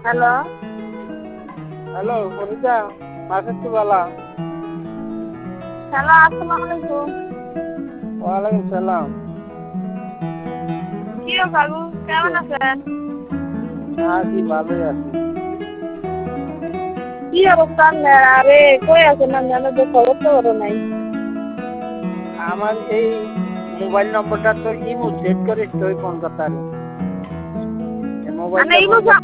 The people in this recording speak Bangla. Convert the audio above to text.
হ্যালো। হ্যালো ফরিদা, মাসুদ বালা। হ্যালো, আসসালামু আলাইকুম। ওয়ালাইকুম সালাম। কি গো কাকু, কেমন আছেন? আছি, ভালোই আছি। কি অবস্থা আপনার? আরে কই আছেন আপনার? তো খবর টবর নাই। আমার এই মোবাইল নম্বরটা তো ইমো সেট করিস তুই ফোন করতে মানে মোবাইলটা ইমো বন্ধ